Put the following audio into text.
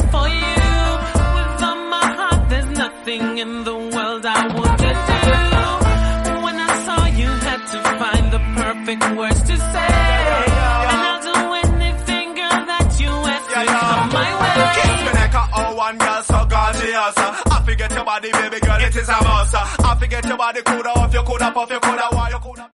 for you. With all my heart, there's nothing in the world I wouldn't do. When I saw you, had to find the perfect words to say. And I'll do anything, girl, that you ask to come my way. Kiss me like a one girl so gorgeous. I forget your body, baby girl, it is a must. I forget your body, coulda, if you coulda, puff, you coulda, why you coulda.